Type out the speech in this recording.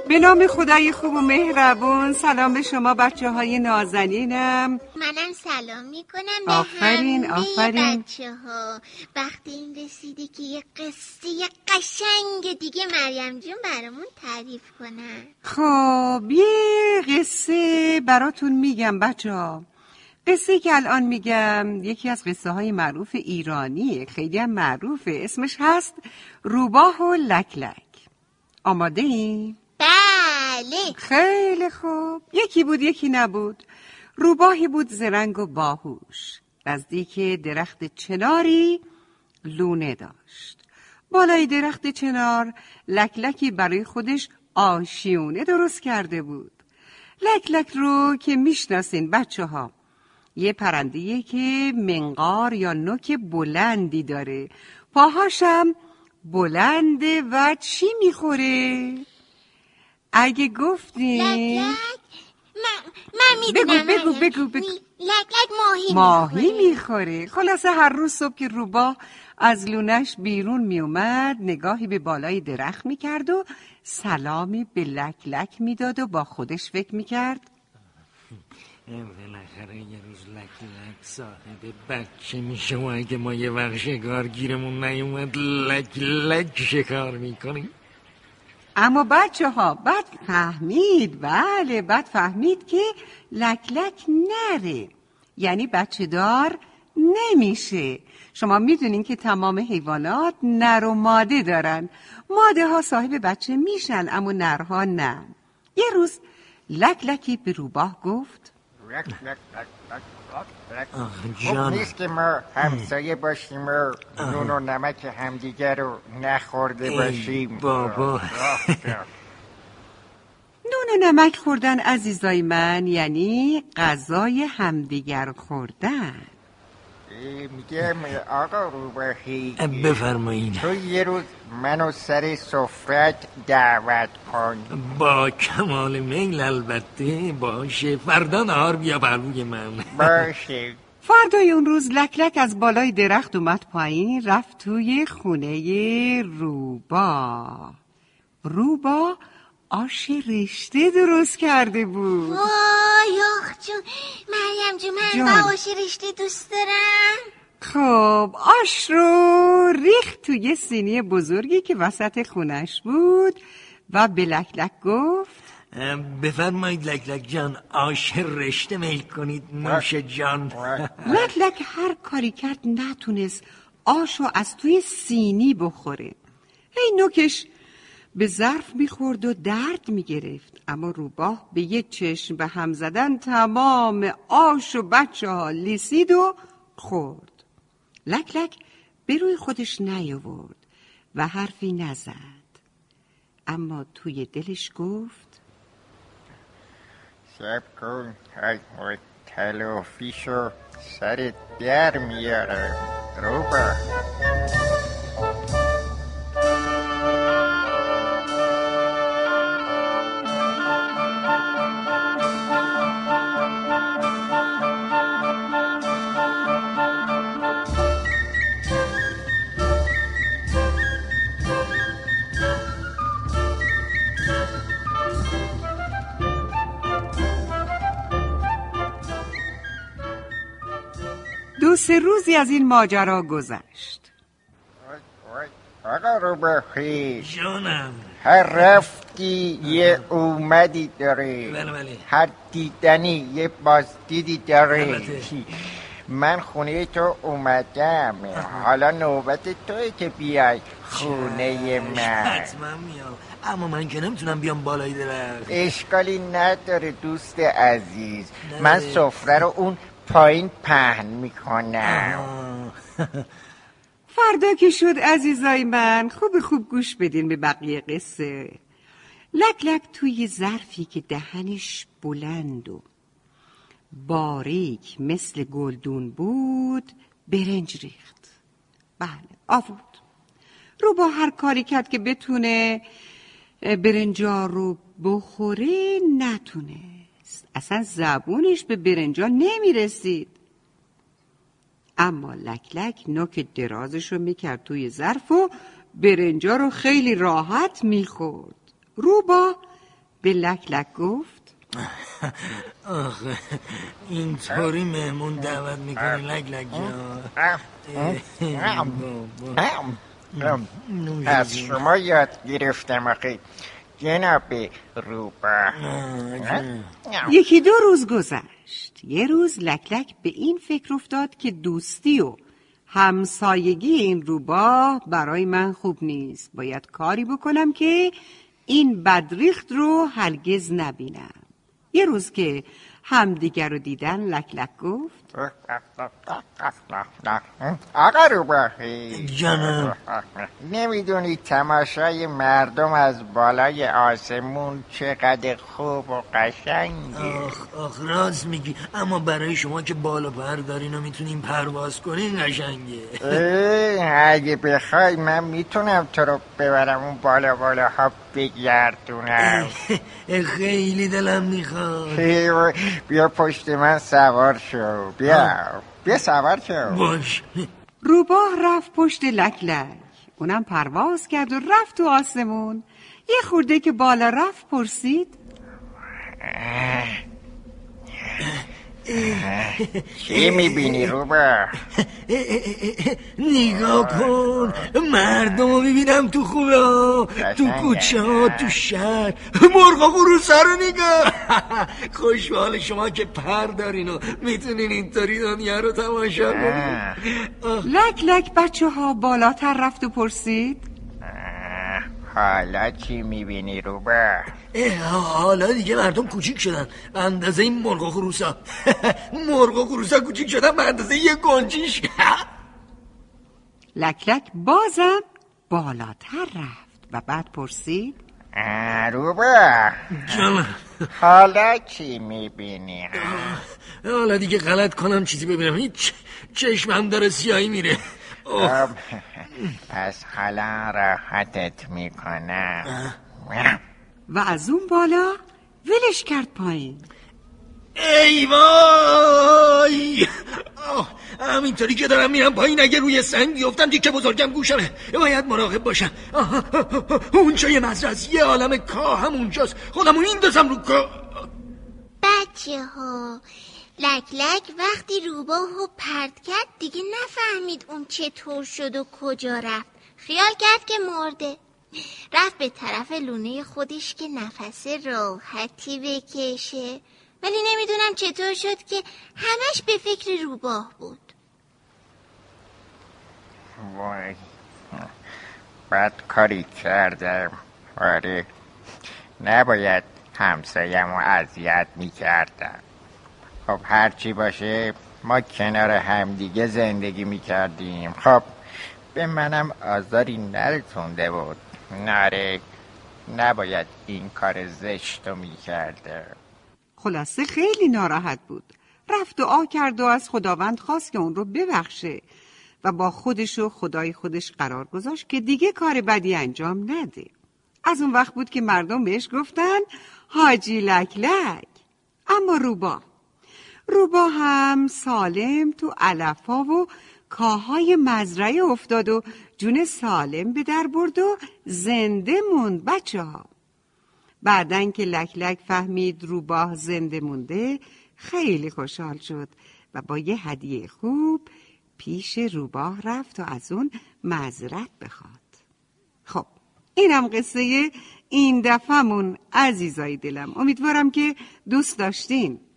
به نام خدای خوب و مهربون. سلام به شما بچه های نازنینم. منم سلام میکنم به آفرین همه بچه ها. وقتی این رسیده که یه قصه قشنگ دیگه مریم جون برامون تعریف کنن. خب یه قصه براتون میگم بچه ها. قصه که الان میگم یکی از قصه های معروف ایرانیه، خیلی هم معروفه. اسمش هست روباه و لکلک. آماده این؟ بله. خیلی خوب. یکی بود یکی نبود. روباهی بود زرنگ و باهوش. نزدیک درخت چناری لونه داشت. بالای درخت چنار لکلکی برای خودش آشیونه درست کرده بود. لکلک رو که میشناسین بچه ها، یه پرنده‌ایه که منقار یا نوک بلندی داره، پاهاشم بلنده و چی میخوره؟ اگه گفتین لکلک من میدونم. بگو. لکلک ماهی میخوره. خلاصه هر روز صبح که روباه از لونش بیرون میومد نگاهی به بالای درخت میکرد و سلامی به لکلک میداد و با خودش فکر میکرد بالاخره یه روز لکلک صاحب بچه میشه و اگه ما یه وقت شکار گیرمون نیومد لکلک شکار میکنیم. اما بچه ها بعد فهمید که لکلک نره، یعنی بچه دار نمیشه. شما میدونین که تمام حیوانات نر و ماده دارن. ماده ها صاحب بچه میشن اما نرها نه. یه روز لکلکی به روباه گفت خوب نیست که ما همسایه باشیم و نون و نمک همدیگر رو نخورده باشیم. بابا نون و نمک خوردن عزیزای من یعنی غذای همدیگر خوردن. میگم آقا روباهی بفرمایین. تو یه روز منو سر سفرت دعوت کن. با کمال میل البته. باشه فردا نهار بیا پهلوی من. باشه. فردای اون روز لکلک از بالای درخت اومد پایین، رفت توی خونه روبا آش رشته درست کرده بود. وای آخ جون مریم جون من آش رشته دوست دارم. خب آش رو ریخت توی سینی بزرگی که وسط خونش بود و به لکلک گفت بفرمایید لکلک جان، آش رشته میل کنید نوش جان. لکلک هر کاری کرد نتونست آشو از توی سینی بخوره. نوکش به ظرف میخورد و درد میگرفت، اما روباه به یه چشم به هم زدن تمام آش و بچه ها لیسید و خورد. لکلک به روی خودش نیاورد و حرفی نزد، اما توی دلش گفت سب کن تلافیشو سر در میاره روباه. سه روزی از این ماجرا گذشت. آقا روباهی جانم، هر رفتی یه اومدی داره. بله. هر دیدنی یه بازدیدی داره. البته. من خونه تو اومدم، حالا نوبت توی که بیای خونه من. حتما میام، اما من که نمیتونم بیام بالای درخت. اشکالی نداره دوست عزیز، من سفره رو اون پایین پهن میکنم. فردا که شد عزیزای من خوب گوش بدین به بقیه قصه. لکلک توی ظرفی که دهنش بلند و باریک مثل گلدون بود برنج ریخت. بله آورد. روباه هر کاری کرد که بتونه برنجا رو بخوره نتونست. اصلا زبونش به برنجا نمیرسید. اما لکلک نوک درازش رو میکرد توی ظرف و برنجا رو خیلی راحت میخورد. روباه به لک لک گفت آخه اینطوری مهمون دعوت میکنی لک لک جان؟ از شما یاد گرفتم آخه جناب روباه. یکی دو روز گذشت. یه روز لک لک به این فکر افتاد که دوستی و همسایگی این روباه برای من خوب نیست. باید کاری بکنم که این بدریخت رو هرگز نبینم. یه روز که همدیگر رو دیدن لک لک گفت آقا روباهی جانم. نمیدونی تماشای مردم از بالای آسمون چقدر خوب و قشنگه؟ آخ راست میگی، اما برای شما که بالا پر دارین و میتونین پرواز کنین قشنگه. اگه بخوای من میتونم تو رو ببرم اون بالا ها بگردونم. خیلی دلم میخواد. بیا پشت من سوار شو. بیا سوار شو. باش. روباه رفت پشت لک لک. اونم پرواز کرد و رفت تو آسمون. یه خورده که بالا رفت پرسید چی میبینی روباه؟ نگاه کن، مردم رو میبینم تو خونه ها، تو کوچه ها، تو شهر. مرغا قروسا رو نگاه. خوشحال شما که پر دارین و میتونین اینطوری دنیا رو تماشا کنین. لک لک بچه ها بالاتر رفت و پرسید حالا چی میبینی روباه؟ حالا دیگه مردم کوچیک شدن به اندازه این مرغ و خروسا. مرغ و خروسا کوچیک شدن به اندازه یه گنجیش. لک لک بازم بالاتر رفت و بعد پرسید روباه حالا چی میبینی؟ حالا دیگه غلط کنم چیزی ببینم هیچ، چشمم داره سیاهی میره. پس حالا راحتت میکنم. و از اون بالا ولش کرد پایین. ای وای، همینطوری که دارم میرم پایین اگه روی سنگ بیفتم دیگه بزرگم گوشمه، باید مراقب باشم. اونجا یه مزرعه، یه عالم کاه هم اونجاست، خودمو میندازم رو کاه. بچه ها، لک لک وقتی روباهو پرت کرد دیگه نفهمید اون چطور شد و کجا رفت. خیال کرد که مرده. رفت به طرف لونه خودش که نفس راحتی بکشه، ولی نمیدونم چطور شد که همش به فکر روباه بود. وای بد کاری کردم. آره نباید همسایه‌مو اذیت میکردم. خب هرچی باشه ما کنار همدیگه زندگی میکردیم. خب به منم آزاری نرسونده بود. نره نباید این کار زشتو میکرده. خلاصه خیلی ناراحت بود. رفت دعا کرد و از خداوند خواست که اون رو ببخشه و با خودش و خدای خودش قرار گذاشت که دیگه کار بدی انجام نده. از اون وقت بود که مردم بهش گفتن حاجی لک لک. اما روباه هم سالم تو علفا و کاهای مزرعه افتاد و جون سالم به در برد و زنده موند بچه ها. بعدن که لک لک فهمید روباه زنده مونده خیلی خوشحال شد و با یه هدیه خوب پیش روباه رفت و از اون معذرت بخواد. خب اینم قصه این دفعمون عزیزای دلم. امیدوارم که دوست داشتین.